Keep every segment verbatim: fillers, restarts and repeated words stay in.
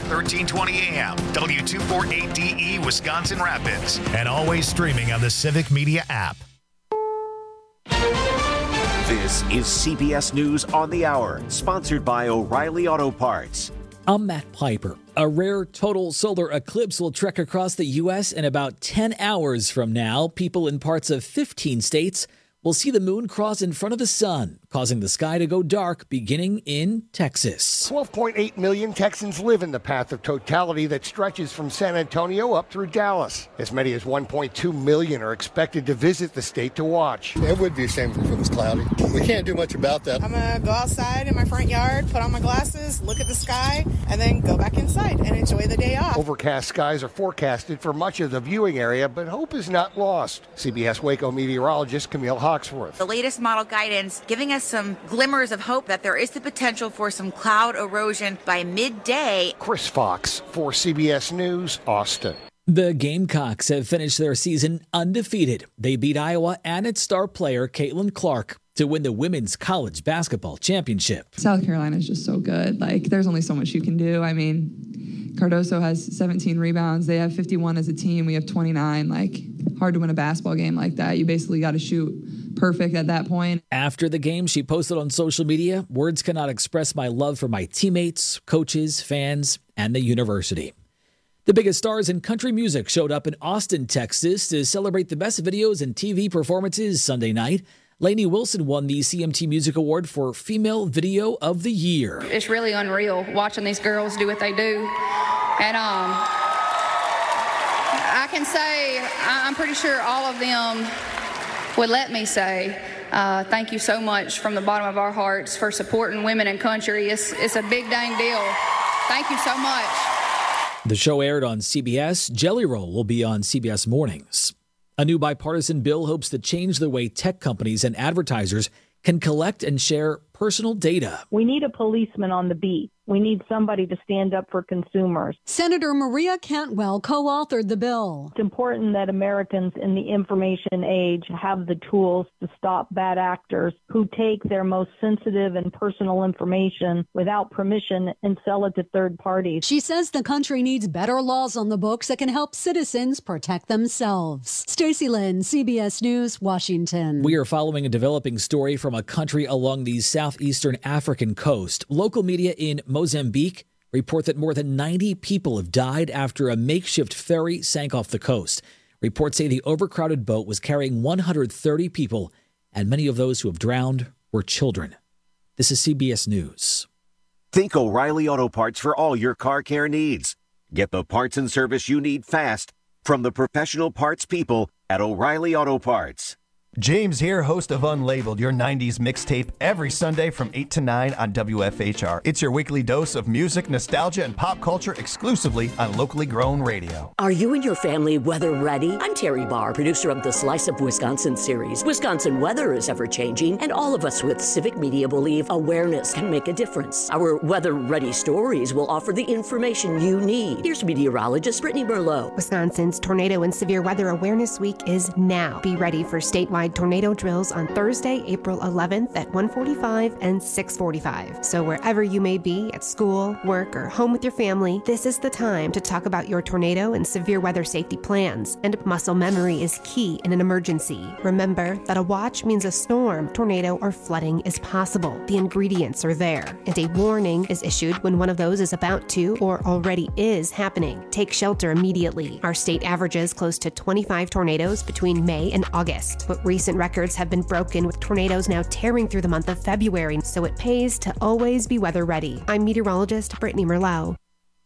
thirteen twenty A M, W two forty-eight D E, Wisconsin Rapids. And always streaming on the Civic Media app. This is C B S News on the Hour, sponsored by O'Reilly Auto Parts. I'm Matt Piper. A rare total solar eclipse will trek across the U S in about ten hours from now. People in parts of fifteen states will see the moon cross in front of the sun, causing the sky to go dark, beginning in Texas. twelve point eight million Texans live in the path of totality that stretches from San Antonio up through Dallas. As many as one point two million are expected to visit the state to watch. It would be a shame if it was cloudy. We can't do much about that. I'm going to go outside in my front yard, put on my glasses, look at the sky, and then go back inside and enjoy the day off. Overcast skies are forecasted for much of the viewing area, but hope is not lost. C B S Waco meteorologist Camille Hawksworth. The latest model guidance giving us some glimmers of hope that there is the potential for some cloud erosion by midday. Chris Fox for C B S News, Austin. The Gamecocks have finished their season undefeated. They beat Iowa and its star player, Caitlin Clark, to win the women's college basketball championship. South Carolina is just so good. Like, there's only so much you can do. I mean, Cardoso has seventeen rebounds. They have fifty-one as a team. We have twenty-nine. Like, hard to win a basketball game like that. You basically got to shoot perfect at that point. After the game, she posted on social media, "Words cannot express my love for my teammates, coaches, fans, and the university." The biggest stars in country music showed up in Austin, Texas to celebrate the best videos and T V performances Sunday night. Lainey Wilson won the C M T Music Award for Female Video of the Year. It's really unreal watching these girls do what they do. And um, I can say, I'm pretty sure all of them would let me say, uh, thank you so much from the bottom of our hearts for supporting women in country. It's, it's a big dang deal. Thank you so much. The show aired on C B S. Jelly Roll will be on C B S Mornings. A new bipartisan bill hopes to change the way tech companies and advertisers can collect and share personal data. We need a policeman on the beat. We need somebody to stand up for consumers. Senator Maria Cantwell co-authored the bill. It's important that Americans in the information age have the tools to stop bad actors who take their most sensitive and personal information without permission and sell it to third parties. She says the country needs better laws on the books that can help citizens protect themselves. Stacey Lynn, C B S News, Washington. We are following a developing story from a country along the southeastern African coast. Local media in Mozambique report that more than ninety people have died after a makeshift ferry sank off the coast. Reports say the overcrowded boat was carrying one hundred thirty people, and many of those who have drowned were children. This is C B S News. Think O'Reilly Auto Parts for all your car care needs. Get the parts and service you need fast from the professional parts people at O'Reilly Auto Parts. James here, host of Unlabeled, your nineties mixtape, every Sunday from eight to nine on W F H R. It's your weekly dose of music, nostalgia, and pop culture exclusively on locally grown radio. Are you and your family weather ready? I'm Terry Barr, producer of the Slice of Wisconsin series. Wisconsin weather is ever-changing, and all of us with Civic Media believe awareness can make a difference. Our weather-ready stories will offer the information you need. Here's meteorologist Brittany Merlot. Wisconsin's Tornado and Severe Weather Awareness Week is now. Be ready for statewide tornado drills on Thursday, April eleventh at one forty-five and six forty-five. So wherever you may be, at school, work, or home with your family, this is the time to talk about your tornado and severe weather safety plans. And muscle memory is key in an emergency. Remember that a watch means a storm, tornado, or flooding is possible. The ingredients are there, and a warning is issued when one of those is about to or already is happening. Take shelter immediately. Our state averages close to twenty-five tornadoes between May and August, but recent records have been broken with tornadoes now tearing through the month of February, so it pays to always be weather ready. I'm meteorologist Brittany Merlot.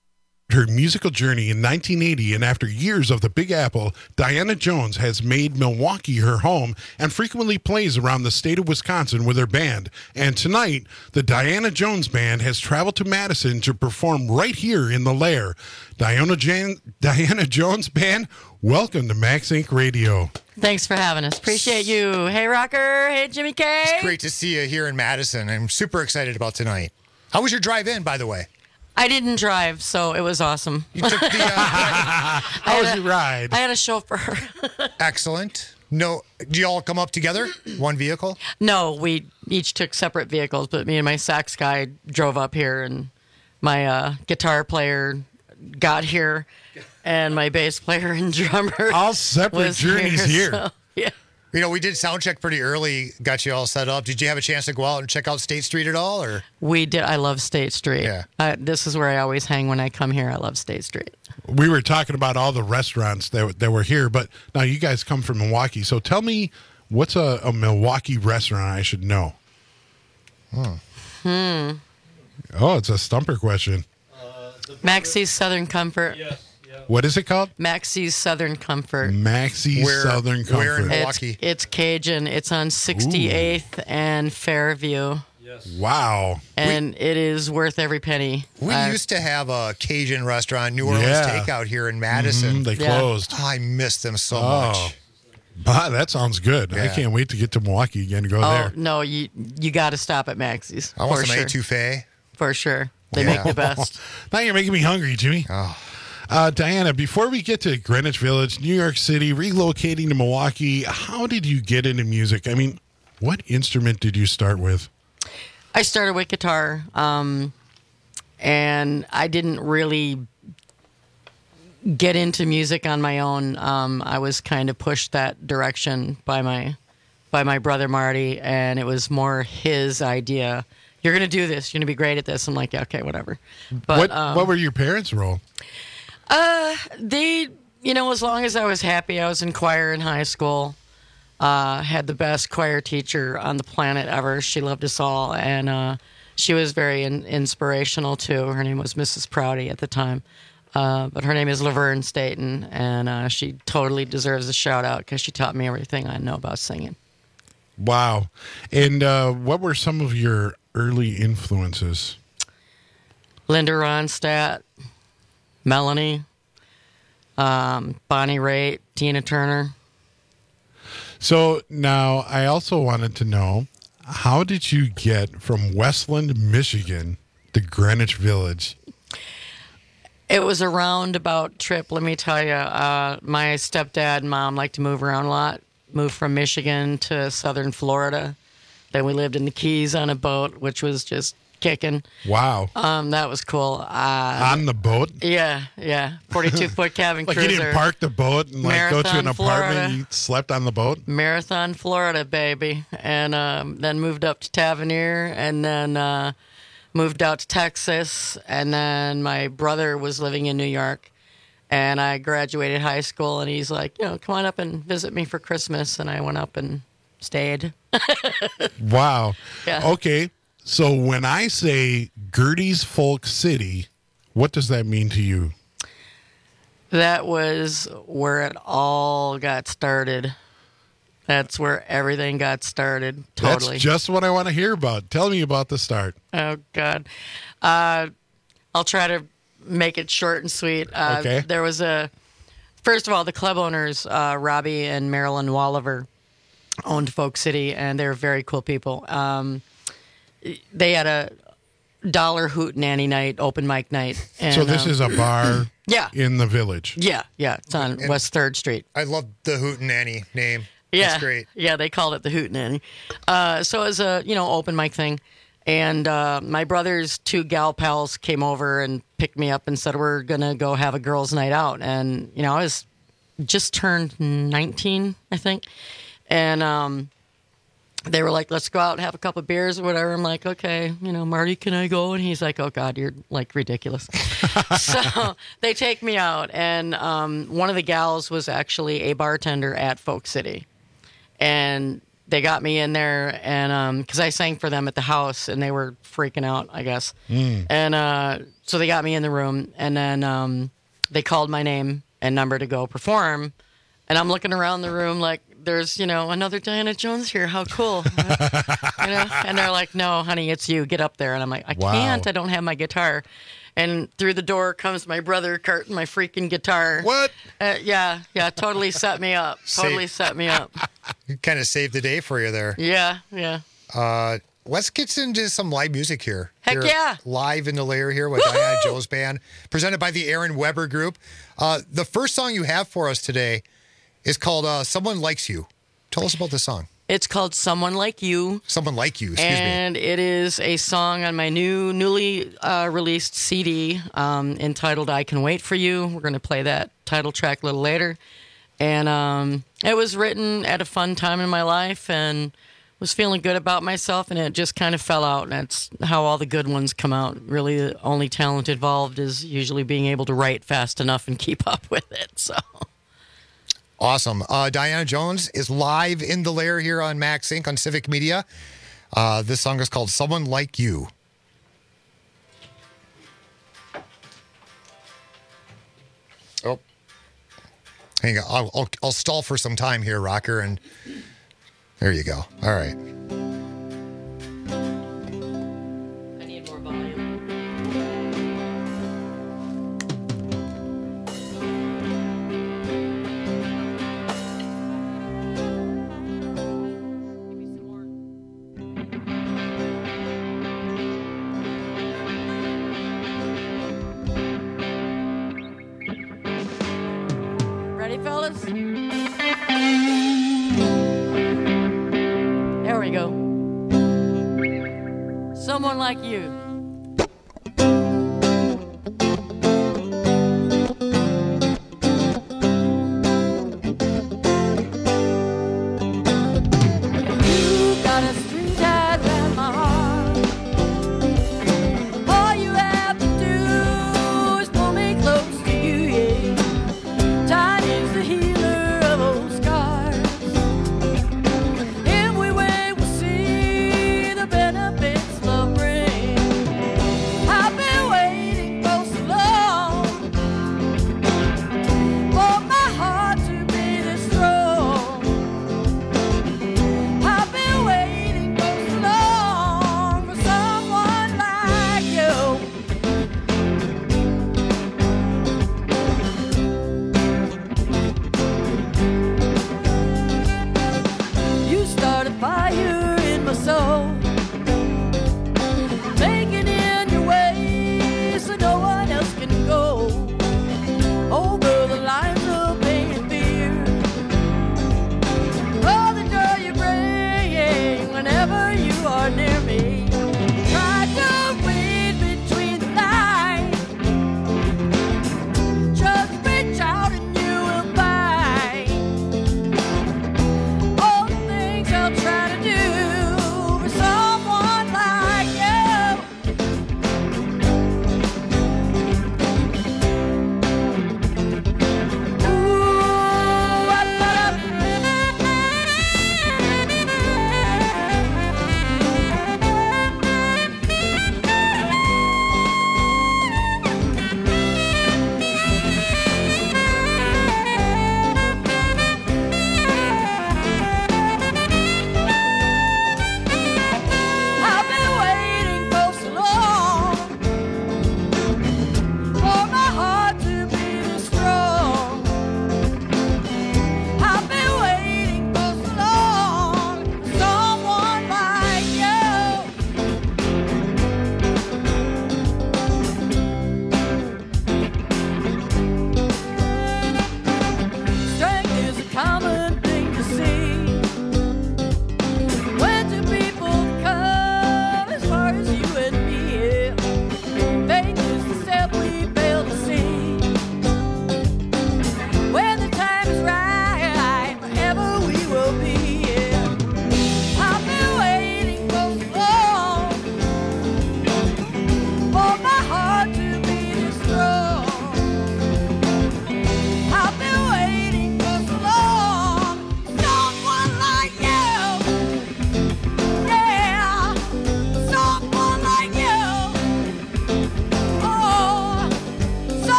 Her musical journey in nineteen eighty, and after years of the Big Apple, Diana Jones has made Milwaukee her home and frequently plays around the state of Wisconsin with her band. And tonight, the Diana Jones Band has traveled to Madison to perform right here in the Lair. Diana, Jan- Diana Jones Band, welcome to Max Inc Radio. Thanks for having us. Appreciate you. Hey, Rocker. Hey, Jimmy K. It's great to see you here in Madison. I'm super excited about tonight. How was your drive in, by the way? I didn't drive, so it was awesome. You took the, uh, How was your ride? I had a chauffeur. Excellent. No, do you all come up together? One vehicle? No, we each took separate vehicles, but me and my sax guy drove up here, and my uh, guitar player got here, and my bass player and drummer all separate was journeys here. So, yeah. You know, we did sound check pretty early, got you all set up. Did you have a chance to go out and check out State Street at all? Or We did. I love State Street. Yeah. Uh, this is where I always hang when I come here. I love State Street. We were talking about all the restaurants that, that were here, but now you guys come from Milwaukee. So tell me, what's a, a Milwaukee restaurant I should know? Hmm. Hmm. Oh, it's a stumper question. Maxie's Southern Comfort. What is it called? Maxie's Southern Comfort. Maxie's Where- Southern Comfort. where in It's, Milwaukee? it's Cajun. It's on sixty-eighth and Fairview. Wow. And it is worth every penny. We Uh, used to have a Cajun restaurant, New Orleans Yeah. Takeout here in Madison. Mhm, they Yeah. closed. Oh, I miss them so Oh. much. Bah, that sounds good. I Yeah. can't wait to get to Milwaukee again to go Oh, there. no, you you got to stop at Maxie's. I want for some sure. etouffee. For sure. They Yeah. make the best. Now you're making me hungry, Jimmy. Oh. Uh, Diana, before we get to Greenwich Village, New York City, relocating to Milwaukee, how did you get into music? I mean, what instrument did you start with? I started with guitar, um, and I didn't really get into music on my own. Um, I was kind of pushed that direction by my by my brother Marty, and it was more his idea. You're going to do this. You're going to be great at this. I'm like, yeah, okay, whatever. But what, um, what were your parents' role? Uh, they, you know, as long as I was happy, I was in choir in high school. Uh, had the best choir teacher on the planet ever. She loved us all, and uh, she was very in- inspirational too. Her name was Missus Prouty at the time, uh, but her name is Laverne Staten, and uh, she totally deserves a shout out because she taught me everything I know about singing. Wow. And uh, what were some of your early influences? Linda Ronstadt, Melanie, um, Bonnie Raitt, Tina Turner. So now I also wanted to know, how did you get from Westland, Michigan to Greenwich Village? It was a roundabout trip, let me tell you. Uh, my stepdad and mom liked to move around a lot. Moved from Michigan to southern Florida. Then we lived in the Keys on a boat, which was just kicking. Wow. Um, that was cool. Uh, On the boat? yeah, yeah. forty-two foot cabin Like cruiser. you didn't park the boat and like go to an Marathon, apartment, Florida. you slept on the boat? Marathon, Florida, baby. And um, then moved up to Tavernier, and then uh, moved out to Texas. And then my brother was living in New York. And I graduated high school, and he's like, you know, come on up and visit me for Christmas. And I went up and stayed. Wow. Yeah. Okay. So when I say Gertie's Folk City, what does that mean to you? That was where it all got started. That's where everything got started. Totally. That's just what I want to hear about. Tell me about the start. Oh, God. Uh, I'll try to make it short and sweet. Uh, Okay. There was a, first of all, the club owners, uh, Robbie and Marilyn Walliver, owned Folk City, and they're very cool people. Um, they had a dollar hootenanny night, open mic night. And, so this um, is a bar yeah. in the village. Yeah, yeah. It's on And West third Street. I love the Hootenanny name. Yeah, That's great. Yeah, they called it the Hootenanny. Uh, so it was a you know open mic thing, and uh, my brother's two gal pals came over and picked me up and said we're gonna go have a girls' night out. And you know I was just turned nineteen, I think, and um, they were like, "Let's go out and have a couple of beers or whatever." I'm like, "Okay, you know, Marty, can I go?" And he's like, "Oh God, you're like ridiculous." So they take me out, and um, one of the gals was actually a bartender at Folk City. And they got me in there, and because um, I sang for them at the house, and they were freaking out, I guess. Mm. And uh, so they got me in the room, and then um, they called my name and number to go perform. And I'm looking around the room like, there's, you know, another Diana Jones here. How cool. You know? And they're like, no, honey, it's you. Get up there. And I'm like, I Wow. can't. I don't have my guitar. And through the door comes my brother carting my freaking guitar. What? Uh, yeah, yeah, totally set me up. Totally set me up. You kind of saved the day for you there. Yeah, yeah. Uh, let's get into some live music here. Heck Here, yeah. Live in the Lair here with Diana Jones Band, presented by the Aaron Weber Group. Uh, the first song you have for us today is called uh, Someone Likes You. Tell us about the song. It's called Someone Like You. Someone Like You, excuse and me. And it is a song on my new, newly uh, released C D um, entitled I Can Wait For You. We're going to play that title track a little later. And um, it was written at a fun time in my life and was feeling good about myself, and it just kind of fell out. And that's how all the good ones come out. Really, the only talent involved is usually being able to write fast enough and keep up with it. So... Awesome. Uh, Diana Jones is live in the lair here on Max Incorporated on Civic Media. Uh, this song is called Someone Like You. Oh. Hang on. I'll, I'll, I'll stall for some time here, Rocker, and there you go. All right. I need more volume. Ready, fellas? There we go. Someone Like You. You got a string tied around my heart. All you have to do is pull me close to you, yeah. Time is the healer of old scars. If we wait, we'll see the benefits love brings.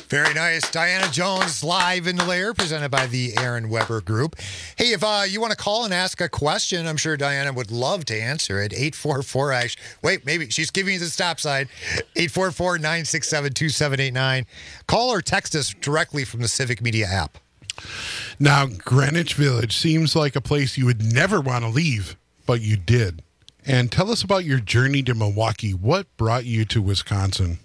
Very nice. Diana Jones live in the lair, presented by the Aaron Weber Group. Hey, if uh, you want to call and ask a question, I'm sure Diana would love to answer it. eight four four, actually. Wait, maybe she's giving you the stop sign. eight four four, nine six seven, two seven eight nine. Call or text us directly from the Civic Media app. Now, Greenwich Village seems like a place you would never want to leave, but you did. And tell us about your journey to Milwaukee. What brought you to Wisconsin?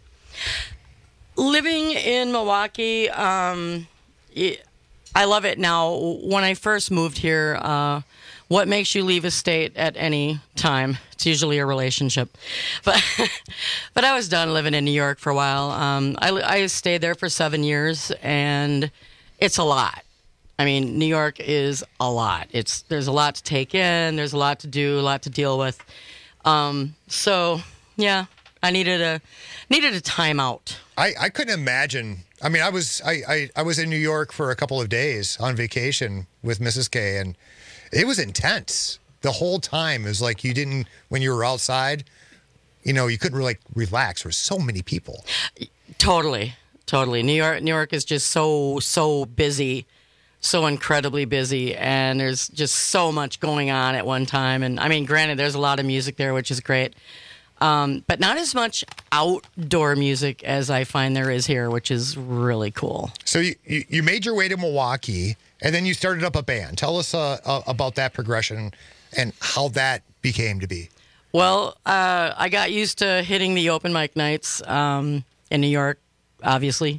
Living in Milwaukee, um, it, I love it now. When I first moved here, uh, what makes you leave a state at any time? It's usually a relationship. But but I was done living in New York for a while. Um, I, I stayed there for seven years, and it's a lot. I mean, New York is a lot. It's there's a lot to take in. There's a lot to do, a lot to deal with. Um, so, yeah, I needed a needed a timeout. I, I couldn't imagine. I mean, I was I, I, I was in New York for a couple of days on vacation with Missus K, and it was intense the whole time. It was like you didn't, when you were outside, you know, you couldn't really like, relax. There were so many people. Totally, totally. New York, New York is just so so busy, so incredibly busy, and there's just so much going on at one time. And I mean, granted, there's a lot of music there, which is great. Um, but not as much outdoor music as I find there is here, which is really cool. So you, you, you made your way to Milwaukee, and then you started up a band. Tell us uh, uh, about that progression and how that became to be. Well, uh, I got used to hitting the open mic nights um, in New York, obviously.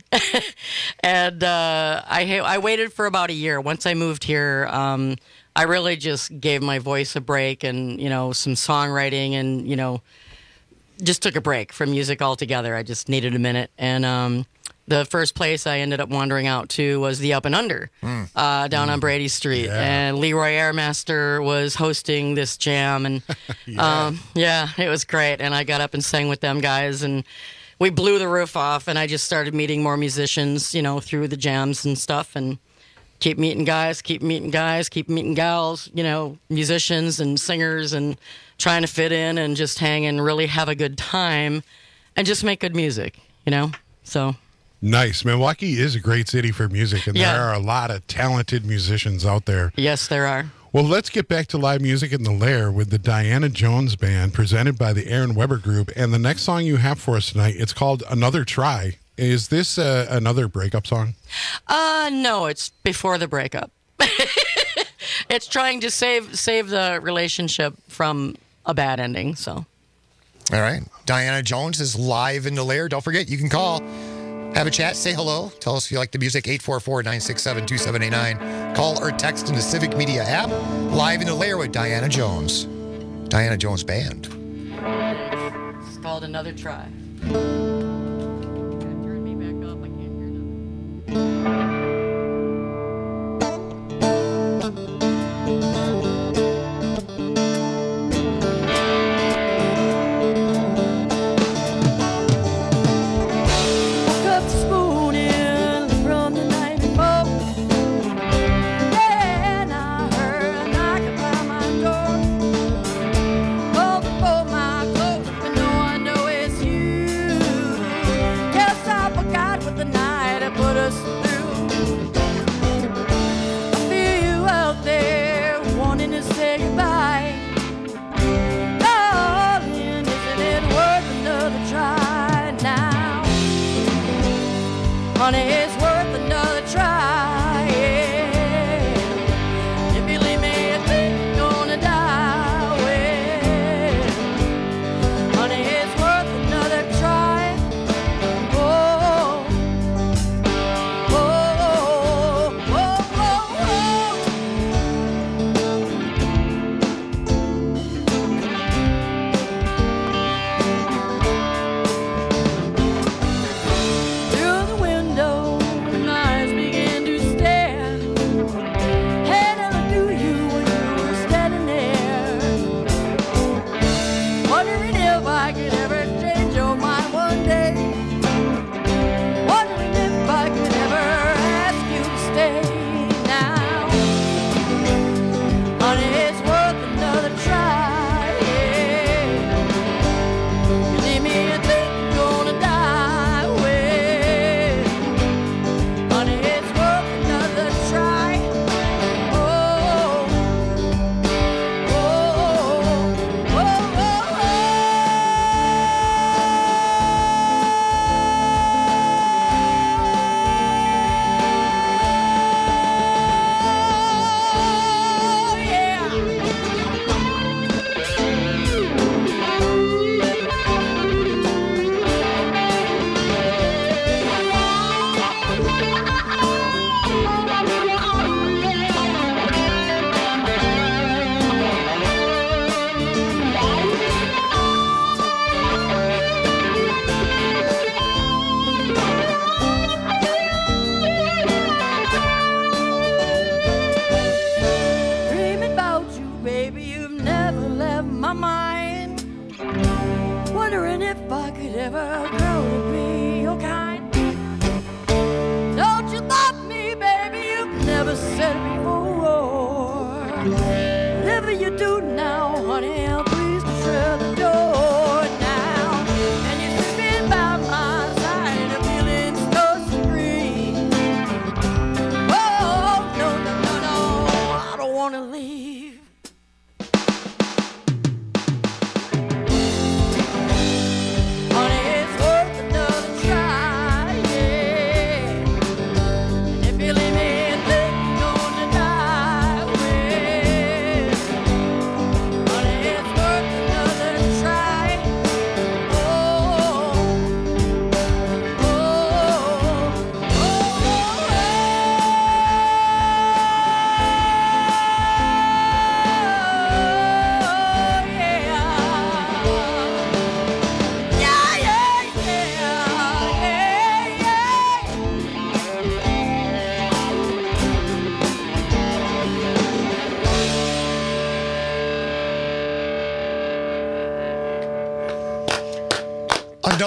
and uh, I, I waited for about a year. Once I moved here, um, I really just gave my voice a break and, you know, some songwriting and, you know, just took a break from music altogether. I just needed a minute. And um, the first place I ended up wandering out to was the Up and Under mm. uh, down mm. on Brady Street. Yeah. And Leroy Airmaster was hosting this jam. And yeah. Um, yeah, it was great. And I got up and sang with them guys. And we blew the roof off. And I just started meeting more musicians, you know, through the jams and stuff. And keep meeting guys, keep meeting guys, keep meeting gals, you know, musicians and singers and trying to fit in and just hang and really have a good time and just make good music, you know? So nice. Milwaukee is a great city for music, and yeah. there are a lot of talented musicians out there. Yes, there are. Well, let's get back to live music in the Lair with the Diana Jones Band, presented by the Aaron Weber Group. And the next song you have for us tonight, it's called Another Try. Is this uh, another breakup song? Uh, no, it's before the breakup. It's trying to save save the relationship from a bad ending, so. All right. Diana Jones is live in the Lair. Don't forget, you can call, have a chat, say hello. Tell us if you like the music, eight four four, nine six seven, two seven eight nine. Call or text in the Civic Media app. Live in the Lair with Diana Jones. Diana Jones Band. It's called Another Try. Honey, it's worth another try. Yeah. If you leave me, I think you're gonna die. Well, honey, it's worth another try. Oh, oh, oh, oh, oh, oh. Through the window, my eyes begin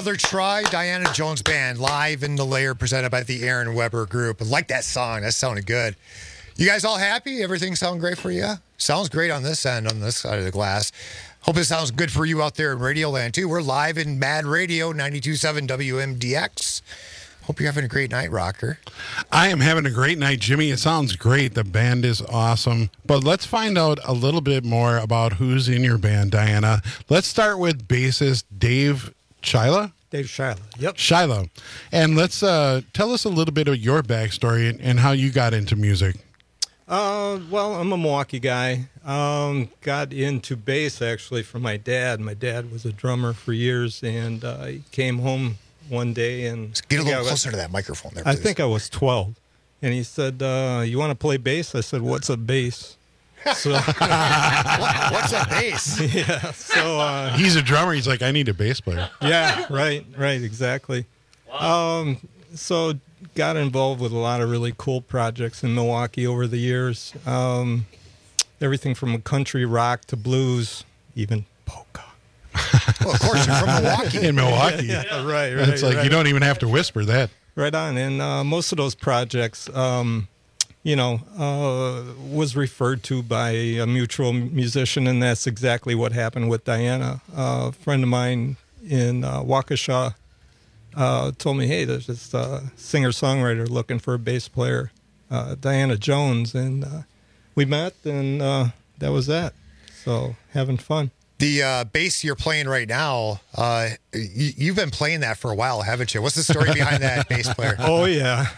Another Try, Diana Jones Band, live in the Lair, presented by the Aaron Weber Group. I like that song. That sounded good. You guys all happy? Everything sound great for you? Sounds great on this end, on this side of the glass. Hope it sounds good for you out there in Radio Land, too. We're live in Mad Radio, ninety-two point seven W M D X. Hope you're having a great night, Rocker. I am having a great night, Jimmy. It sounds great. The band is awesome. But let's find out a little bit more about who's in your band, Diana. Let's start with bassist Dave Shiloh. Dave Shiloh, yep. Shiloh. And let's uh, tell us a little bit of your backstory and, and how you got into music. Uh, well, I'm a Milwaukee guy. Um, got into bass, actually, from my dad. My dad was a drummer for years, and uh, he came home one day and Just get a little was, closer to that microphone there, I please. think I was twelve, and he said, uh, "You want to play bass?" I said, "What's a bass?" So, what, what's a bass? Yeah. So uh, he's a drummer. He's like, I need a bass player. Yeah. Right. Right. Exactly. Wow. Um. So got involved with a lot of really cool projects in Milwaukee over the years. Um, everything from country rock to blues, even polka. Well, of course, you're from Milwaukee. In Milwaukee. Yeah, yeah, right, right. It's like right. you don't even have to whisper that. Right on. And uh, most of those projects, um, you know, uh, was referred to by a mutual musician, and that's exactly what happened with Diana. Uh, a friend of mine in uh, Waukesha uh, told me, hey, there's this uh, singer-songwriter looking for a bass player, uh, Diana Jones. And uh, we met, and uh, that was that. So having fun. The uh, bass you're playing right now, uh, you, you've been playing that for a while, haven't you? What's the story behind that bass player? Oh yeah,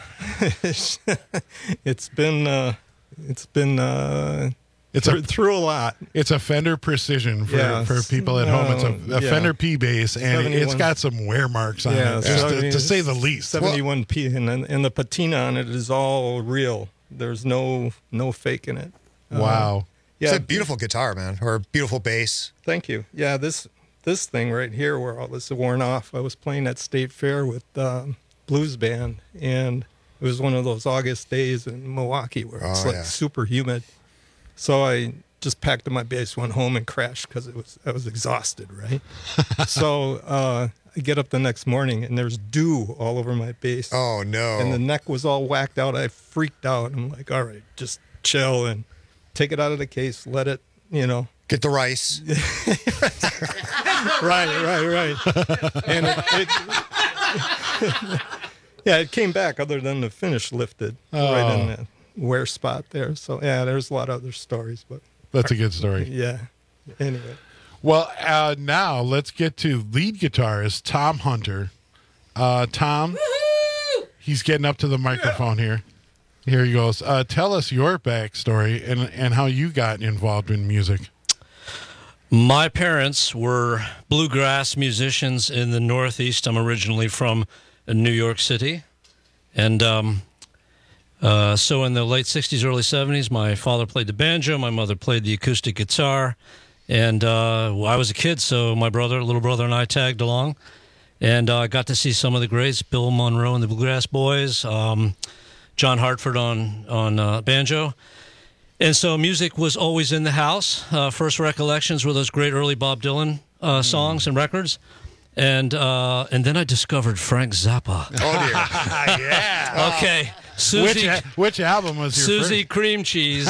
it's been uh, it's been uh, it's through, a, through a lot. It's a Fender Precision for, yeah, for people at home. It's a, a yeah. Fender P bass, and it's got some wear marks on yeah, it, just so, to, I mean, to say the least. seventy-one P, and and the patina on it is all real. There's no no faking it. Wow. Uh, Yeah, it's a beautiful guitar, man, or a beautiful bass. Thank you. Yeah, this this thing right here, where all this is worn off, I was playing at State Fair with um, Blues Band, and it was one of those August days in Milwaukee where it's Oh, like yeah. super humid. So I just packed up my bass, went home, and crashed because it was I was exhausted, right? so uh, I get up the next morning, and there's dew all over my bass. Oh no! And the neck was all whacked out. I freaked out. I'm like, all right, just chill and take it out of the case, let it, you know. Get the rice. right, right, right. And it, it yeah, it came back other than the finish lifted Oh. right in that wear spot there. So, yeah, there's a lot of other stories. but That's a good story. Yeah. Anyway. Well, uh, now let's get to lead guitarist Tom Hunter. Uh, Tom, he's getting up to the microphone here. Here he goes. Uh, tell us your backstory and and how you got involved in music. My parents were bluegrass musicians in the Northeast. I'm originally from New York City. And um, uh, so in the late sixties, early seventies, my father played the banjo, my mother played the acoustic guitar. And uh, I was a kid, so my brother, little brother, and I tagged along. And I uh, got to see some of the greats, Bill Monroe and the Bluegrass Boys, um, John Hartford on, on uh, banjo. And so music was always in the house. Uh, first recollections were those great early Bob Dylan uh, songs and records. And uh, and then I discovered Frank Zappa. Oh, dear. Yeah. Okay. Susie, which, which album was your Susie first? Cream Cheese.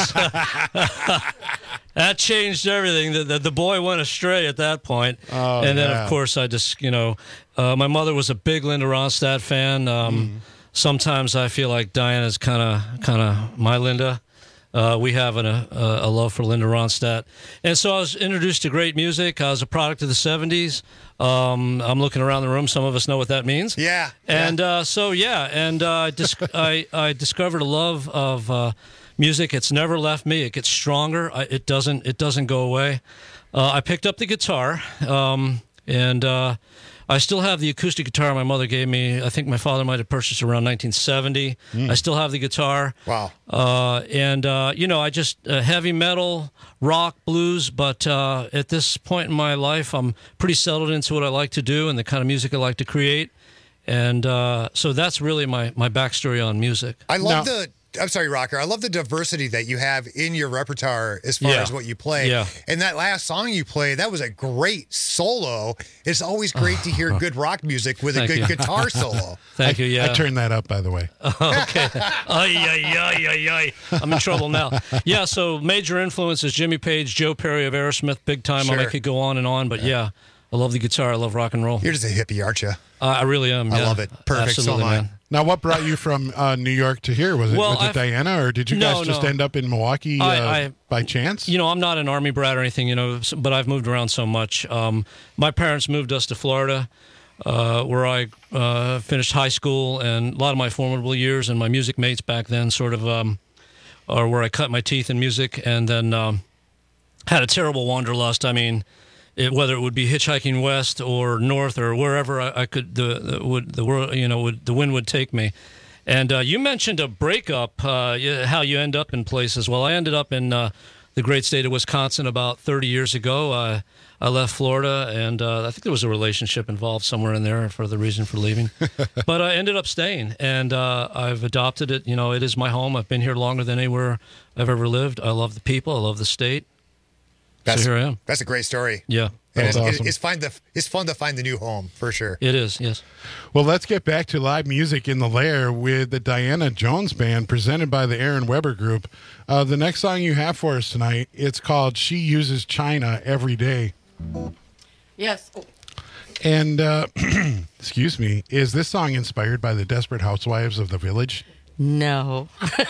That changed everything. The, the, the boy went astray at that point. Oh, and then, yeah. of course, I just, you know, uh, my mother was a big Linda Ronstadt fan. Um, Mm-hmm. Sometimes I feel like Diana's kind of kind of my Linda. Uh, we have an, a, a love for Linda Ronstadt. And so I was introduced to great music. I was a product of the seventies. Um, I'm looking around the room. Some of us know what that means. Yeah. And uh, so, yeah, and uh, I, dis- I, I discovered a love of uh, music. It's never left me. It gets stronger. I, it doesn't It doesn't go away. Uh, I picked up the guitar, um, and uh, I still have the acoustic guitar my mother gave me. I think my father might have purchased around nineteen seventy. Mm. I still have the guitar. Wow. Uh, and, uh, you know, I just, uh, heavy metal, rock, blues, but uh, at this point in my life, I'm pretty settled into what I like to do and the kind of music I like to create. And uh, so that's really my, my backstory on music. I love Now- the I'm sorry, Rocker. I love the diversity that you have in your repertoire as far Yeah. as what you play. Yeah. And that last song you played, that was a great solo. It's always great to hear good rock music with a Thank good you. guitar solo. Thank you. Yeah. I turned that up, by the way. Okay. Ay, ay, ay, ay, ay. I'm in trouble now. Yeah, so major influences, Jimmy Page, Joe Perry of Aerosmith, big time. Sure. I could go on and on, but yeah, I love the guitar. I love rock and roll. You're just a hippie, aren't you? Uh, I really am. I yeah. love it. Perfect. So Absolutely, am I. man. Now, what brought you from uh, New York to here? Was it, Well, was it I've- Diana, or did you No, guys just no. end up in Milwaukee uh, I- I- by chance? You know, I'm not an Army brat or anything, you know, s- but I've moved around so much. Um, my parents moved us to Florida, uh, where I uh, finished high school, and a lot of my formidable years and my music mates back then sort of um, are where I cut my teeth in music, and then um, had a terrible wanderlust. I mean, it, whether it would be hitchhiking west or north or wherever I, I could, the, the would the world, you know, would, the wind would take me. And uh, you mentioned a breakup, uh, y- how you end up in places. Well, I ended up in uh, the great state of Wisconsin about thirty years ago. Uh, I left Florida, and uh, I think there was a relationship involved somewhere in there for the reason for leaving. But I ended up staying, and uh, I've adopted it. You know, it is my home. I've been here longer than anywhere I've ever lived. I love the people. I love the state. That's, so here I am. That's a great story. Yeah. And That's it's, awesome. it's, fun to, it's fun to find the new home, for sure. It is, yes. Well, let's get back to live music in the Lair with the Diana Jones Band, presented by the Aaron Weber Group. Uh, the next song you have for us tonight, it's called She Uses China Every Day. Yes. And, uh, excuse me, is this song inspired by the Desperate Housewives of the Village? No. uh,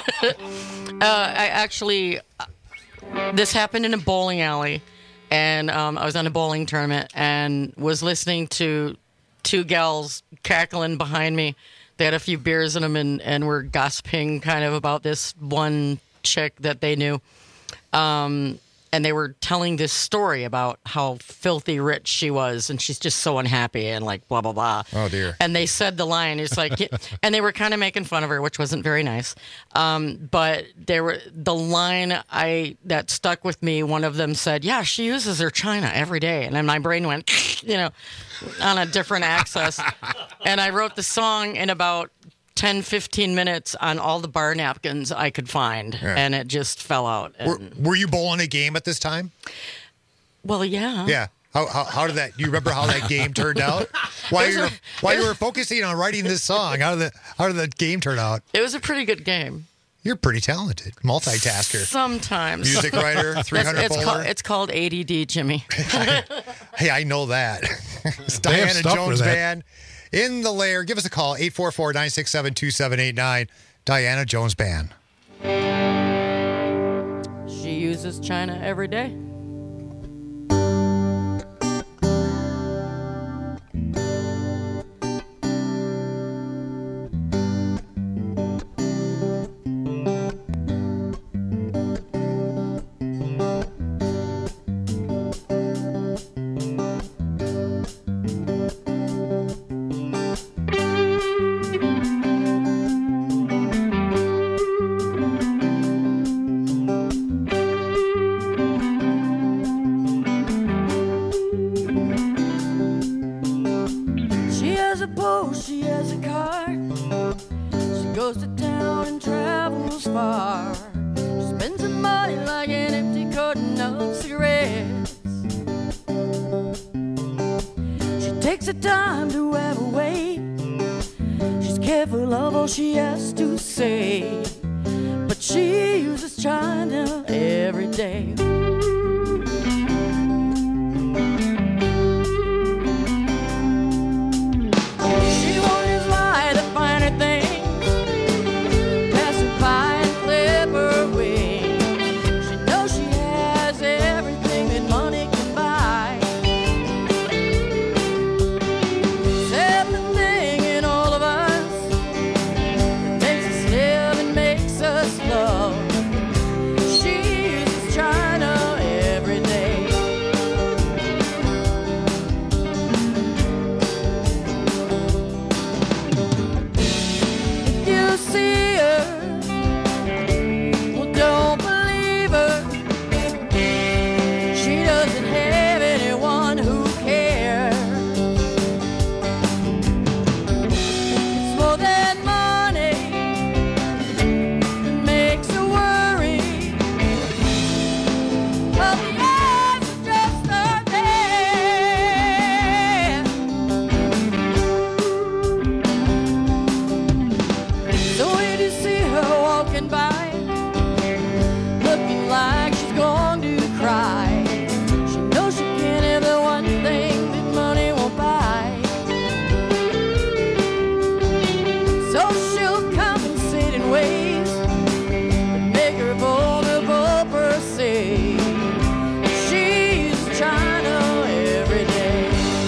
I actually, this happened in a bowling alley, and um, I was on a bowling tournament and was listening to two gals cackling behind me. They had a few beers in them and, and were gossiping kind of about this one chick that they knew. Um, and they were telling this story about how filthy rich she was, and she's just so unhappy and like blah, blah, blah. Oh, dear. And they said the line, it's like, and they were kind of making fun of her, which wasn't very nice. Um, but they were, the line I, that stuck with me, one of them said, yeah, she uses her china every day. And then my brain went, you know, on a different axis. And I wrote the song in about ten, fifteen minutes on all the bar napkins I could find. Yeah. And it just fell out. Were, And, were you bowling a game at this time? well, yeah. Yeah. How, how, how did that? Do you remember how that game turned out? While It was you were a- while it you was- were focusing on writing this song, how did the how did the game turn out? It was a pretty good game. You're pretty talented, multitasker, Sometimes. music writer, three hundred it's, it's, bowler. called, it's called A D D, Jimmy. Hey, I know that. It's They have Diana stuff for Jones that. Band in the Lair. Give us a call, eight four four, nine six seven, two seven eight nine. Diana Jones Band. She uses china every day. She has a boat, she has a car. She goes to town and travels far. She spends her money like an empty carton of cigarettes. She takes her time to have a wait. She's careful of all she has to say. But she uses China every day. She wonders why the finer things pass her by and clip her wings. She knows she has everything that money can buy. Except the thing in all of us that makes us live and makes us love. She uses China So she'll compensate in ways that make her vulnerable per se. She's China every day.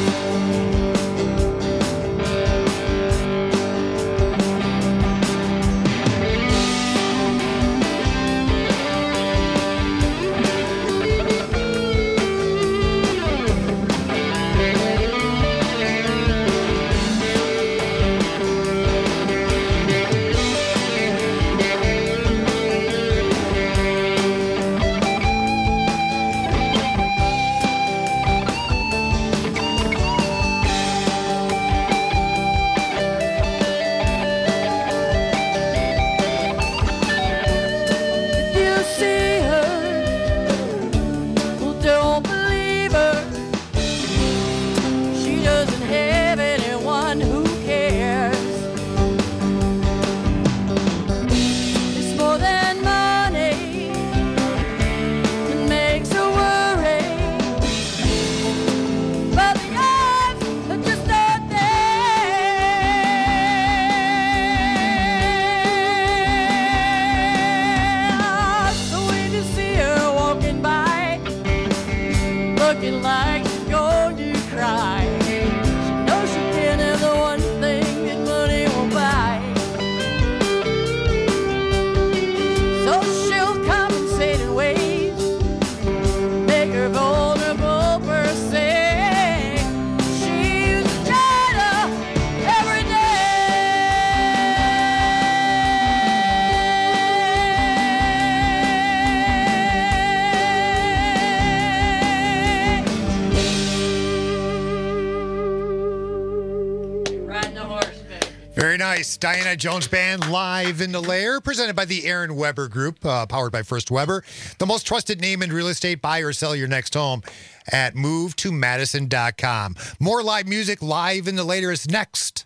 Very nice. Diana Jones Band live in the Lair, presented by the Aaron Weber Group, uh, powered by First Weber. The most trusted name in real estate. Buy or sell your next home at move to madison dot com. More live music live in the Lair is next.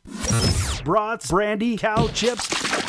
Brats, brandy, cow chips,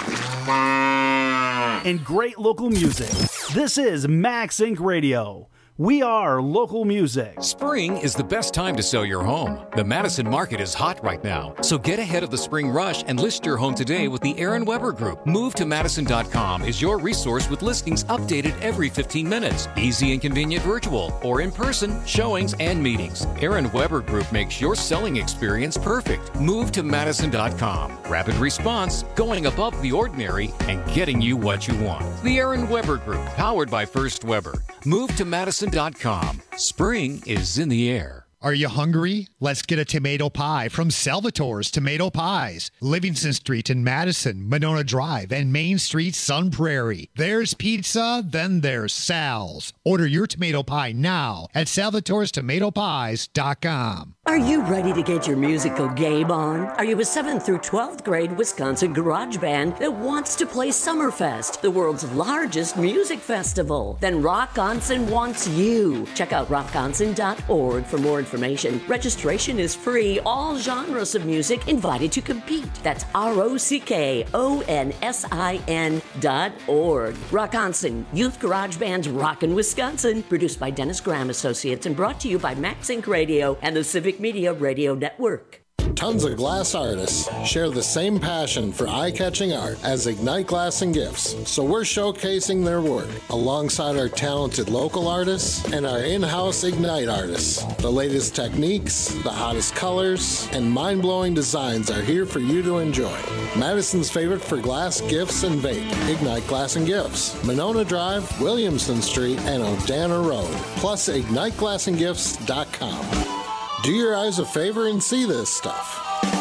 and great local music. This is Max Inc Radio. We are local music. Spring is the best time to sell your home. The Madison market is hot right now, so get ahead of the spring rush and list your home today with the Aaron Weber Group. move to madison dot com is your resource with listings updated every fifteen minutes. Easy and convenient virtual or in-person showings and meetings. Aaron Weber Group makes your selling experience perfect. move to madison dot com. Rapid response, going above the ordinary, and getting you what you want. The Aaron Weber Group, powered by First Weber. move to madison dot com. Spring is in the air. Are you hungry? Let's get a tomato pie from Salvatore's Tomato Pies. Livingston Street in Madison, Monona Drive, and Main Street, Sun Prairie. There's pizza, then there's Sal's. Order your tomato pie now at salvatores tomato pies dot com. Are you ready to get your musical game on? Are you a seventh through twelfth grade Wisconsin garage band that wants to play Summerfest, the world's largest music festival? Then Rockonson wants you. Check out rockonson dot org for more information. Registration is free. All genres of music invited to compete. That's R O C K O N S I N dot org. Rockonson, Youth Garage Band's Rockin' Wisconsin, produced by Dennis Graham Associates and brought to you by Max Inc Radio and the Civic Media Radio Network. Tons of glass artists share the same passion for eye-catching art as Ignite Glass and Gifts, so we're showcasing their work alongside our talented local artists and our in-house Ignite artists. The latest techniques, the hottest colors, and mind-blowing designs are here for you to enjoy. Madison's favorite for glass, gifts, and vape, Ignite Glass and Gifts, Monona Drive, Williamson Street, and Odana Road, plus ignite glass and gifts dot com. Do your eyes a favor and see this stuff.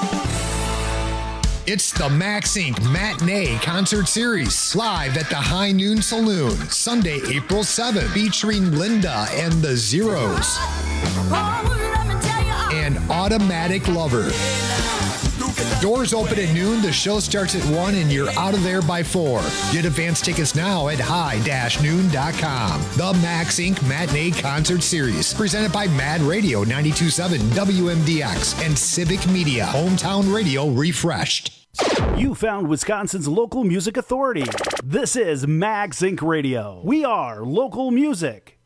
It's the Max Incorporated. Matinee Concert Series, live at the High Noon Saloon, Sunday, April seventh, featuring Linda and the Zeros and Automatic Lover. Doors open at noon, the show starts at one, and you're out of there by four. Get advance tickets now at high dash noon dot com. The Max Incorporated. Matinee Concert Series, presented by Mad Radio ninety-two point seven W M D X and Civic Media, hometown radio refreshed. You found Wisconsin's local music authority. This is Max Incorporated. Radio. We are local music.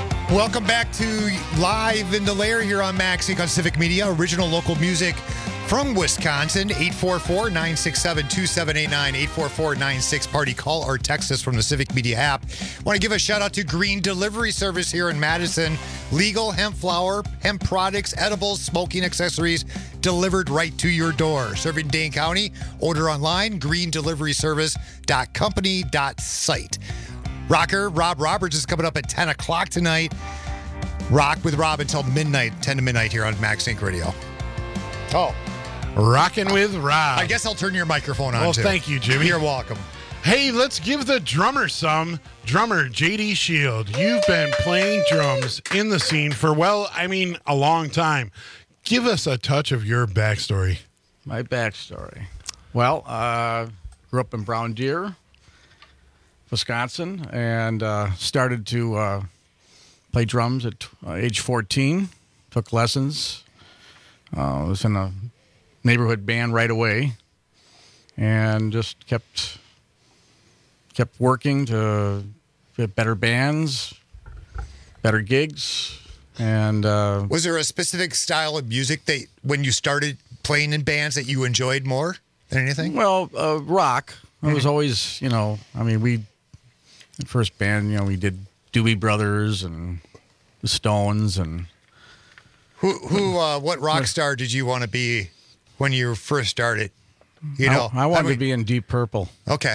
Welcome back to Live in the Lair here on Max Incorporated on Civic Media, original local music from Wisconsin. eight four four, nine six seven, two seven eight nine, eight four four, nine six party. Call or text us from the Civic Media app. Want to give a shout out to Green Delivery Service here in Madison. Legal hemp flour, hemp products, edibles, smoking accessories delivered right to your door. Serving Dane County. Order online, green delivery service dot company dot site. Rocker Rob Roberts is coming up at ten o'clock tonight. Rock with Rob until midnight, ten to midnight here on Max Inc Radio. Oh. Rocking with Rob. I guess I'll turn your microphone on, Well, too. thank you, Jimmy. You're welcome. Hey, let's give the drummer some. Drummer J D Shield, you've been playing drums in the scene for, well, I mean, a long time. Give us a touch of your backstory. My backstory. Well, uh, grew up in Brown Deer, Wisconsin, and uh, started to uh, play drums at uh, age fourteen. Took lessons. Uh, was in a neighborhood band right away, and just kept kept working to get better bands, better gigs, and uh, Was there a specific style of music that when you started playing in bands that you enjoyed more than anything? well, uh, rock. It was always, you know, I mean, we the first band, you know, we did Doobie Brothers and the Stones, and Who, who, uh, what rock star did you want to be when you first started? You know, I, I wanted mean- to be in Deep Purple. Okay.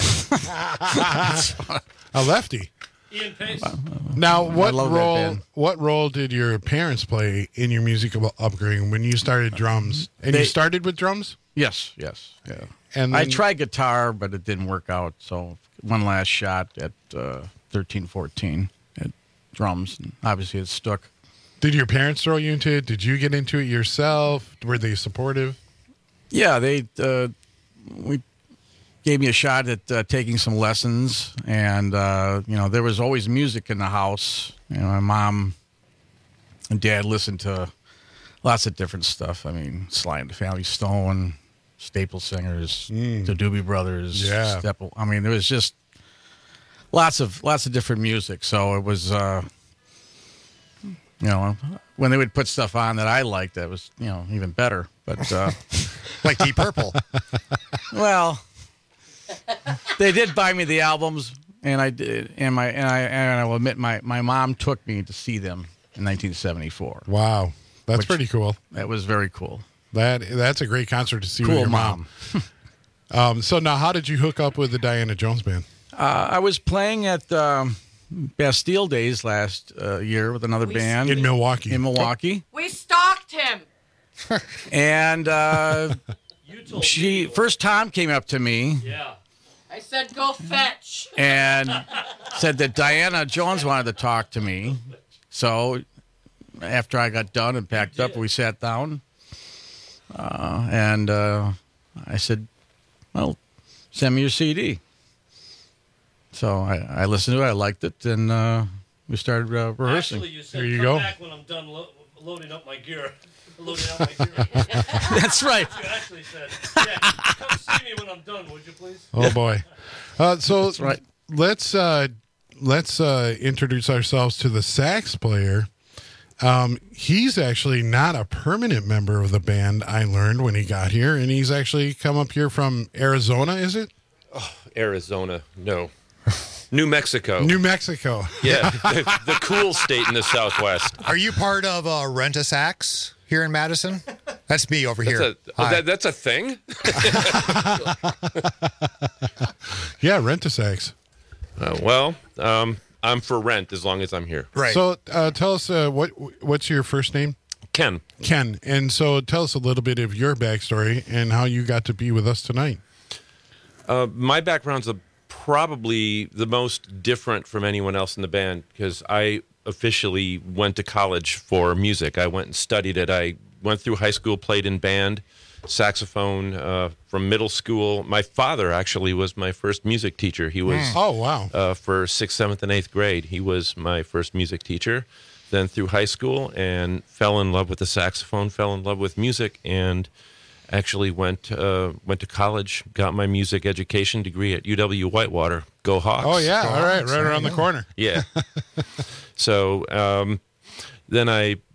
A lefty. Ian Pace. Now, what love that role band. what role did your parents play in your musical upbringing when you started drums? And They- you started with drums? Yes, yes, yeah. And I then- tried guitar, but it didn't work out. So one last shot at uh, thirteen, fourteen at drums, and obviously it stuck. Did your parents throw you into it? Did you get into it yourself? Were they supportive? Yeah, they uh, we gave me a shot at uh, taking some lessons, and uh, you know there was always music in the house. You know, my mom and dad listened to lots of different stuff. I mean, Sly and the Family Stone, Staple Singers, the Doobie Brothers, Yeah. Stepple. I mean, there was just lots of lots of different music. So it was, uh, you know, when they would put stuff on that I liked, that was, you know, even better. But uh, like Deep Purple. Well, they did buy me the albums, and I did, and my and I and I will admit my my mom took me to see them in nineteen seventy-four. Wow, that's Which- pretty cool. That was very cool. That that's a great concert to see Cool with your mom. mom. um, so now, how did you hook up with the Diana Jones Band? Uh, I was playing at um, Bastille Days last uh, year with another We- band In Milwaukee. In Milwaukee, We stalked him. and uh, she first Tom came up to me Yeah. I said, go fetch. and said that Diana Jones wanted to talk to me. So after I got done and packed up, we sat down, uh, and uh, I said, "Well, send me your C D." So I, I listened to it, I liked it, and uh, we started uh, rehearsing. Actually, you said, there you come go. back when I'm done lo- loading up my gear. Loading up my gear. That's right. You actually said, yeah, come see me when I'm done, would you please? Oh boy! Uh, so That's right. let's uh, let's uh, introduce ourselves to the sax player. Um, he's actually not a permanent member of the band. I learned when he got here, and he's actually come up here from Arizona. Is it? Oh, Arizona, no. New Mexico. New Mexico. Yeah, the, the cool state in the Southwest. Are you part of uh, Rent a Sax here in Madison? That's me over That's here. a, oh, Hi. that, that's a thing? Yeah, rent a sax. Uh, well, um, I'm for rent as long as I'm here. So uh, tell us uh, what what's your first name? Ken. Ken. And so tell us a little bit of your backstory and how you got to be with us tonight. Uh, my background's a, probably the most different from anyone else in the band because I officially went to college for music. I went and studied it. I went through high school, played in band, saxophone uh, from middle school. My father actually was my first music teacher. He was Oh, wow. uh, for sixth, seventh, and eighth grade. He was my first music teacher. Then through high school and fell in love with the saxophone, fell in love with music, and actually went uh, went to college, got my music education degree at U W Whitewater. Go Hawks. Oh, yeah. Go All right. Hawks. Right around the corner. Yeah. So um, then I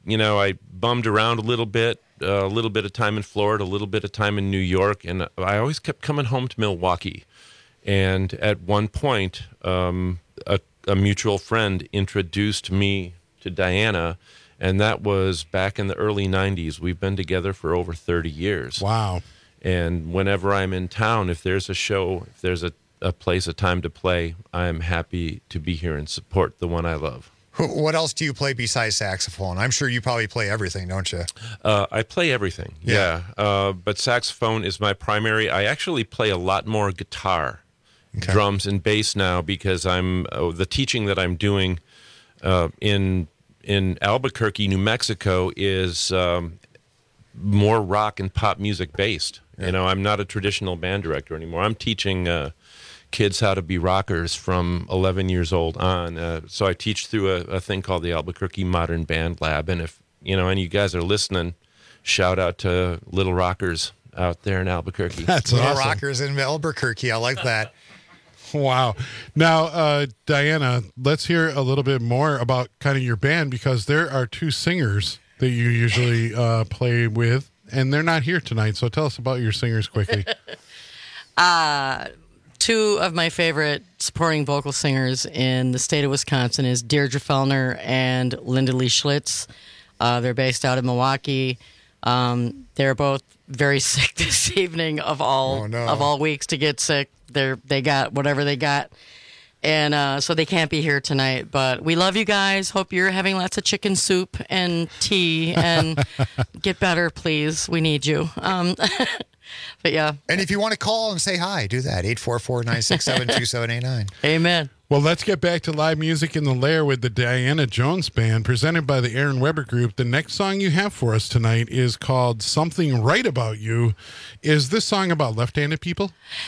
you know, I bummed around a little bit, uh, a little bit of time in Florida, a little bit of time in New York, and I always kept coming home to Milwaukee. And at one point, um, a, a mutual friend introduced me to Diana, and that was back in the early nineties. We've been together for over thirty years. Wow. And whenever I'm in town, if there's a show, if there's a, a place, a time to play, I'm happy to be here and support the one I love. What else do you play besides saxophone? I'm sure you probably play everything, don't you? Uh, I play everything, yeah. yeah. Uh, but saxophone is my primary. I actually play a lot more guitar, okay. drums, and bass now because I'm uh, the teaching that I'm doing uh, in in Albuquerque, New Mexico, is um, more rock and pop music based. Yeah. You know, I'm not a traditional band director anymore. I'm teaching uh, kids how to be rockers from eleven years old on. Uh, so I teach through a, a thing called the Albuquerque Modern Band Lab. And if, you know, any of you guys are listening, shout out to Little Rockers out there in Albuquerque. That's Little awesome. Rockers in Albuquerque. I like that. Wow. Now, uh, Diana, let's hear a little bit more about kind of your band, because there are two singers that you usually uh, play with, and they're not here tonight. So tell us about your singers quickly. uh, two of my favorite supporting vocal singers in the state of Wisconsin is Deirdre Fellner and Linda Lee Schlitz. Uh, they're based out of Milwaukee. Um, they're both very sick this evening of all Oh, no. of all weeks to get sick. They're they got whatever they got, and uh, so they can't be here tonight. But we love you guys. Hope you're having lots of chicken soup and tea, and get better, please. We need you. Um, but yeah. And if you want to call and say hi, do that. eight four four, nine six seven, two seven eight nine. Amen. Well, let's get back to live music in the Lair with the Diana Jones Band, presented by the Aaron Weber Group. The next song you have for us tonight is called Something Right About You. Is this song about left-handed people?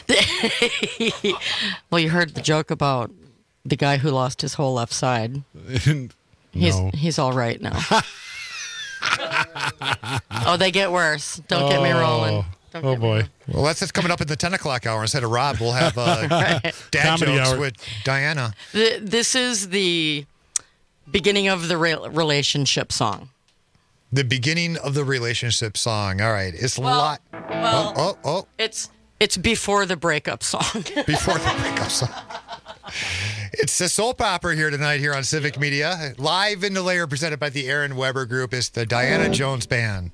Well, you heard the joke about the guy who lost his whole left side. no. He's he's all right now. Oh, they get worse. Don't get me rolling. Don't oh, boy. Well, that's it's coming up at the ten o'clock hour. Instead of Rob, we'll have uh, Right. dad Comedy jokes hour. with Diana. The, this is the beginning of the re- relationship song. The beginning of the relationship song. All right. It's a Well, lot. well, oh, oh, oh. It's it's before the breakup song. Before the breakup song. It's the soap opera here tonight here on Civic Media. Live in the Lair, presented by the Aaron Weber Group. It's the Diana Jones Band.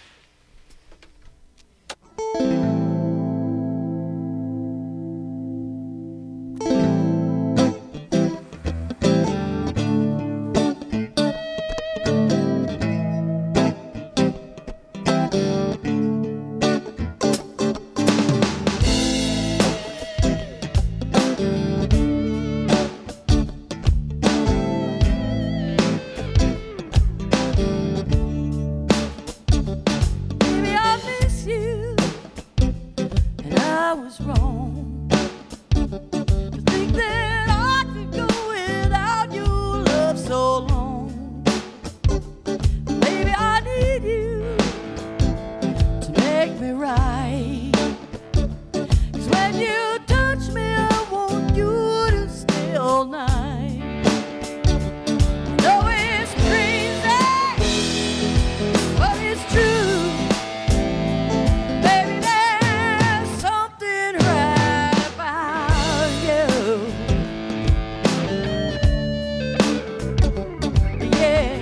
Baby, I miss you, and I was wrong to think that I could go without your love so long. Baby, I need you to make me right. 'Cause when you touch me, I want you to stay all night. I know it's crazy, but it's true. Baby, there's something right about you. Yeah.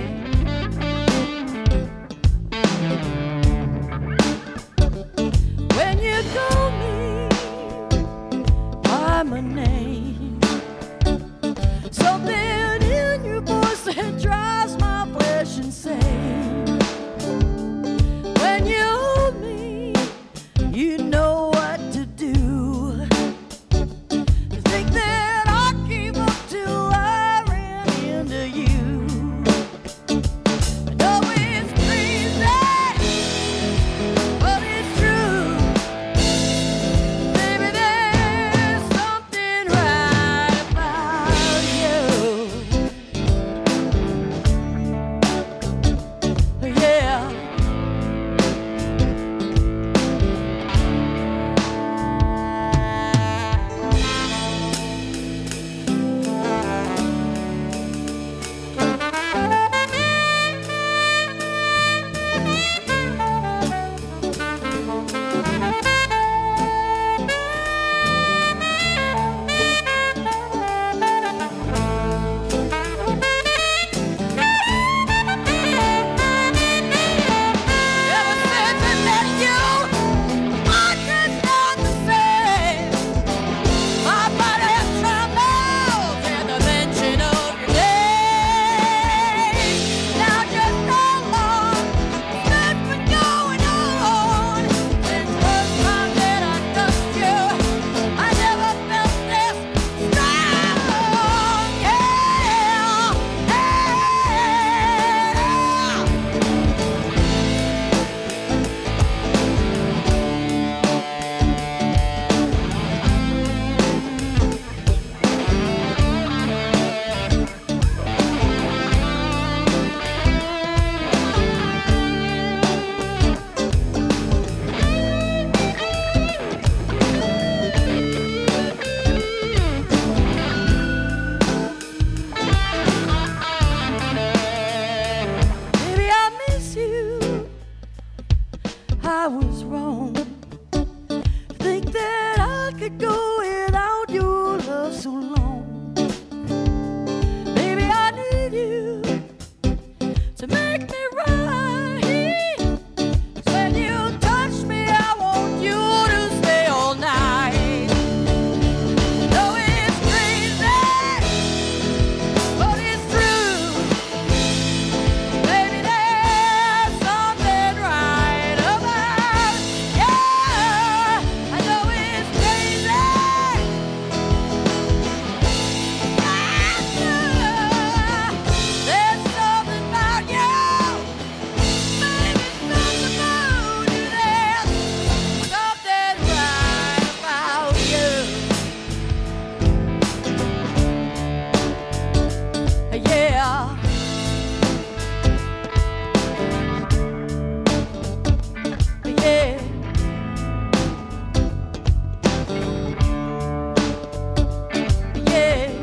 When you told me could go without your love so long. Baby, I need you to make me right. 'Cause when you touch me, I want you to stay all night. Though it's crazy, but it's true. Baby, there's something right about you. I know it's crazy. There's something about you. Maybe something about you. There's something right about you. Yeah. Yeah. Yeah.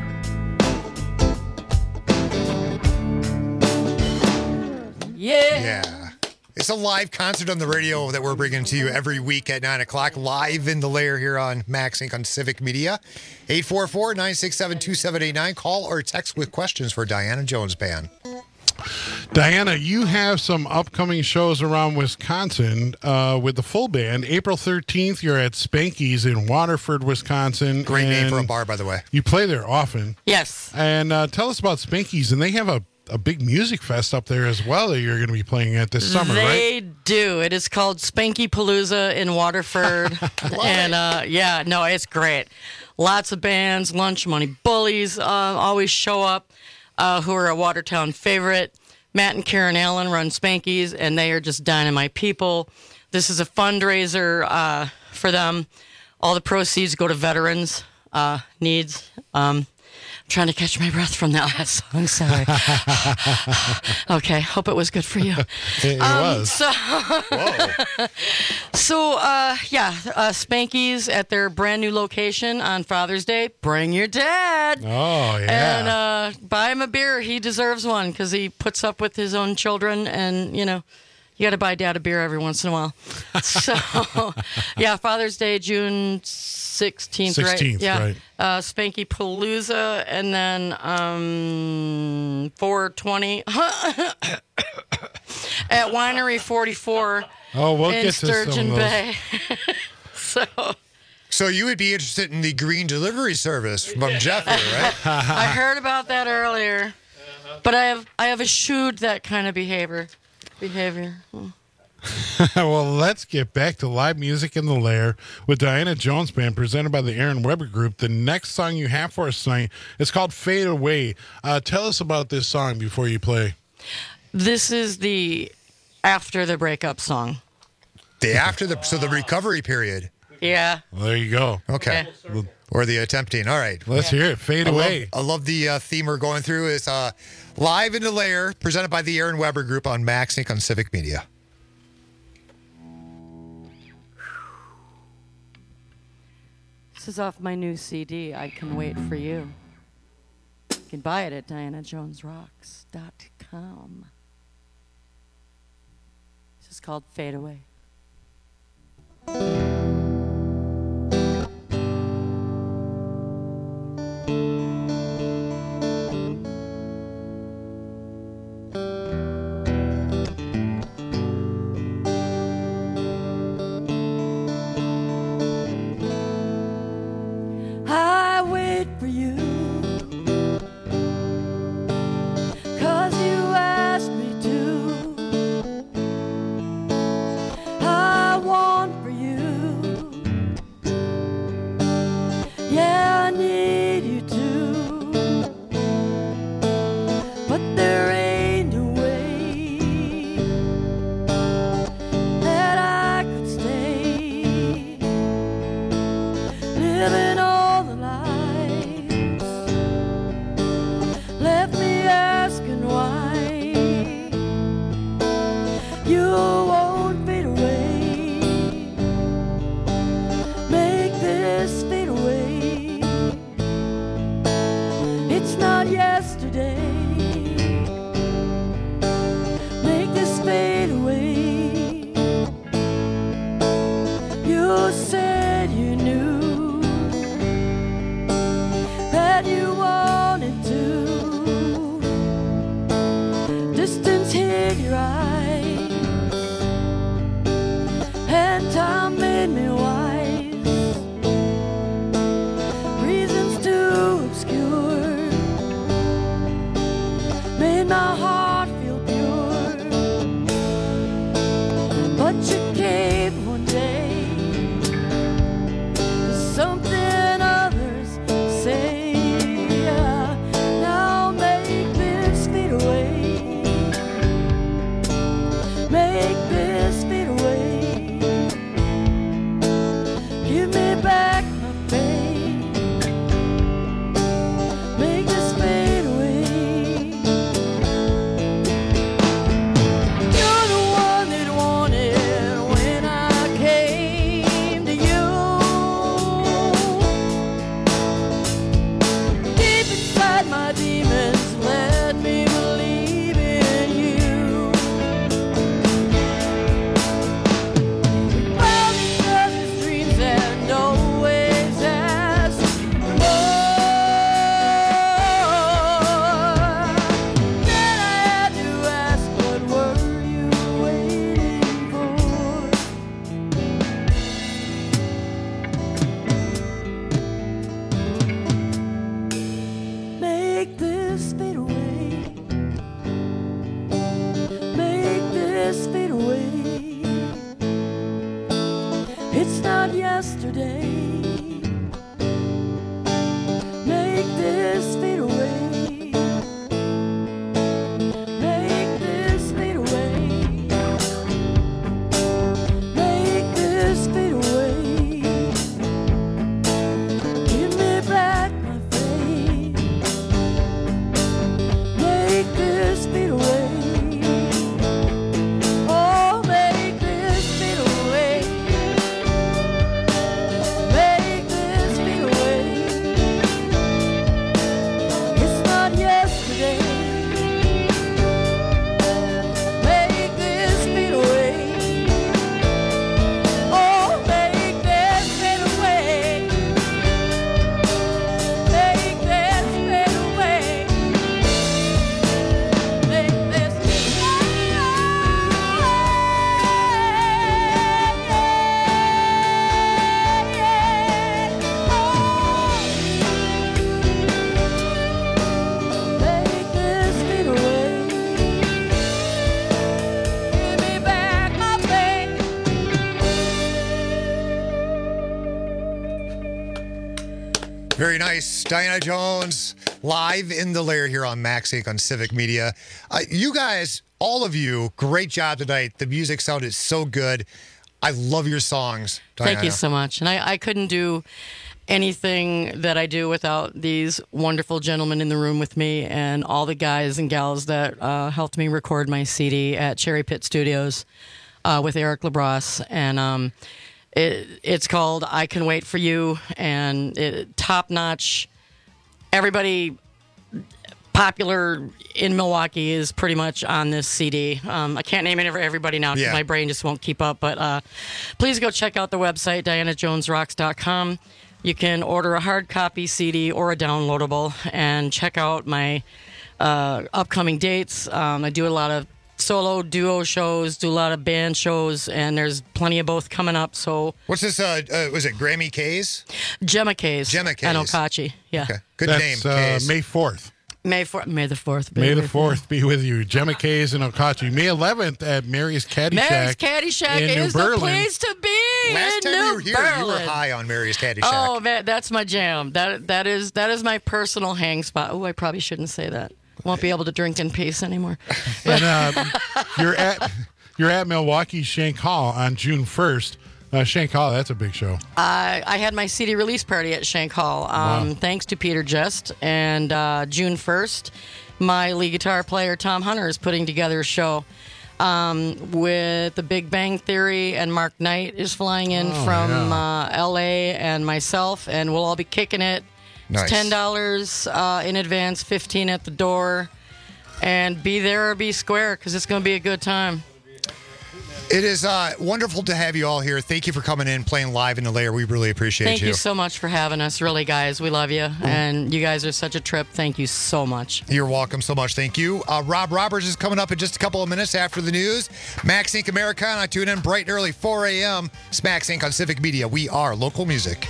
Yeah. Yeah. It's a live concert on the radio that we're bringing to you every week at nine o'clock, live in the lair here on Max Incorporated on Civic Media. eight four four, nine six seven, two seven eight nine. Call or text with questions for Diana Jones Band. Diana, you have some upcoming shows around Wisconsin uh, with the full band. April thirteenth, you're at Spanky's in Waterford, Wisconsin. Great name for a and bar, by the way. You play there often. Yes. And uh, tell us about Spanky's. And they have a, a big music fest up there as well that you're going to be playing at this summer, they right? do. It is called Spanky Palooza in Waterford. and uh, yeah, no, it's great. Lots of bands, Lunch Money Bullies uh, always show up, uh, who are a Watertown favorite. Matt and Karen Allen run Spanky's, and they are just dynamite people. This is a fundraiser uh, for them. All the proceeds go to veterans' uh, needs. Um, I'm trying to catch my breath from that last song. Sorry. Okay, hope it was good for you. It, it Um, was. So, so uh, yeah, uh, Spanky's at their brand new location on Father's Day. Bring your dad. Oh, yeah. And uh, buy him a beer. He deserves one because he puts up with his own children. And, you know, you got to buy dad a beer every once in a while. So, yeah, Father's Day, June sixteenth, right? sixteenth, Yeah. right. Uh, Spanky Palooza. And then um, four twenty at Winery forty-four Oh, we'll in get to some of Sturgeon those. Bay. So So you would be interested in the green delivery service from Jeffrey, right? I heard about that earlier, but I have I have eschewed that kind of behavior. Behavior. Hmm. Well, let's get back to live music in the lair with Diana Jones Band, presented by the Aaron Weber Group. The next song you have for us tonight is called Fade Away. Uh, tell us about this song before you play. This is the after the breakup song. The after the so the recovery period. Yeah. Well, there you go. Okay. Or the attempting. All right. Let's hear it. Fade I love- Away. I love the uh, theme we're going through. It's uh, live in the lair, presented by the Aaron Weber Group on Max Incorporated on Civic Media. This is off my new C D, I Can Wait For You. You can buy it at diana jones rocks dot com. This is called Fade Away. I wait for you, 'cause you asked me to. I want for you, yeah, I need you to, but there ain't no way that I could stay living all the lies left me asking why you won't fade away. Make this fade away. It's not yesterday. Make this fade away. You said you knew away. Make this fade away. Make this fade away. Make this fade away. Give me back my faith. Make this fade away. Oh, make this fade away. Make this fade away. It's not yesterday. Make this fade away. Oh, make this fade away. Make this fade away. Make this Make this fade away. Give me back my faith. Very nice. Diana Jones, live in the lair here on Max Inc on Civic Media. Uh, you guys, all of you, great job tonight. The music sounded so good. I love your songs, Diana. Thank you so much. And I, I couldn't do anything that I do without these wonderful gentlemen in the room with me and all the guys and gals that uh, helped me record my C D at Cherry Pit Studios uh, with Eric LaBrosse. And um, it, it's called I Can Wait For You, and it, top-notch. Everybody popular in Milwaukee is pretty much on this C D. Um, I can't name it for everybody now because Yeah. my brain just won't keep up. But uh, please go check out the website, diana jones rocks dot com. You can order a hard copy C D or a downloadable, and check out my uh, upcoming dates. Um, I do a lot of solo duo shows, do a lot of band shows, and there's plenty of both coming up. So What's this? Uh, uh, was it Grammy K's? Gemma K's. Gemma K's. And Okachi. Yeah. Okay. Good That's, name, uh, K's. May fourth. May fourth, May the fourth. May the fourth be with you. Gemma K's and Okachi. May eleventh at Mary's Caddy Mary's Shack. Caddyshack in New is the Berlin. place to be. Last in time New you were here, you were Berlin. high on Mary's Caddyshack. Oh, man, that's my jam. That that is that is my personal hang spot. Oh, I probably shouldn't say that. Won't be able to drink in peace anymore. And uh, you're at you're at Milwaukee's Shank Hall on June first. Uh, Shank Hall, that's a big show. I I had my C D release party at Shank Hall. Um, Wow. Thanks to Peter Just. And uh, June first, my lead guitar player Tom Hunter is putting together a show um, with the Big Bang Theory, and Mark Knight is flying in Oh, from yeah. uh, L A, and myself, and we'll all be kicking it. Nice. It's ten dollars uh, in advance, fifteen dollars at the door. And be there or be square, because it's going to be a good time. It is uh, wonderful to have you all here. Thank you for coming in, playing live in the lair. We really appreciate Thank you. you so much for having us. Really, guys, we love you. And you guys are such a trip. Thank you so much. You're welcome so much. Thank you. Uh, Rob Roberts is coming up in just a couple of minutes after the news. Max Inc Americana. Tune in bright and early, four a.m. It's Max Inc on Civic Media. We are local music.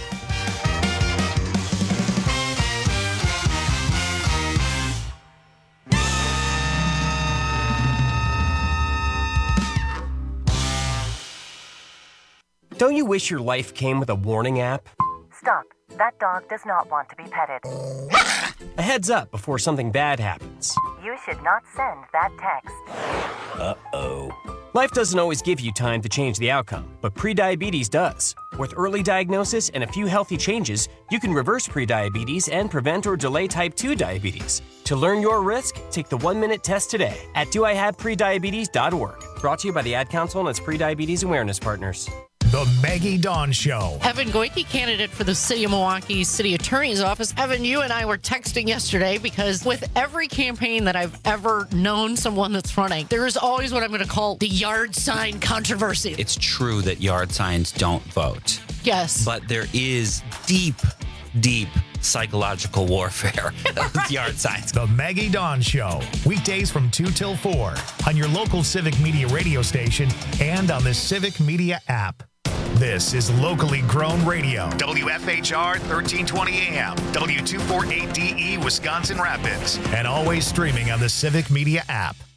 Don't you wish your life came with a warning app? Stop. That dog does not want to be petted. A heads up before something bad happens. You should not send that text. Uh-oh. Life doesn't always give you time to change the outcome, but prediabetes does. With early diagnosis and a few healthy changes, you can reverse prediabetes and prevent or delay type two diabetes. To learn your risk, take the one-minute test today at do I have prediabetes dot org. Brought to you by the Ad Council and its prediabetes awareness partners. The Maggie Dawn Show. Evan Goike, candidate for the City of Milwaukee City Attorney's Office. Evan, you and I were texting yesterday because with every campaign that I've ever known someone that's running, there is always what I'm going to call the yard sign controversy. It's true that yard signs don't vote. Yes. But there is deep, deep psychological warfare with yard signs. The Maggie Dawn Show. Weekdays from two till four on your local Civic Media radio station and on the Civic Media app. This is locally grown radio. W F H R thirteen twenty A M, W two forty-eight D E, Wisconsin Rapids. And always streaming on the Civic Media app.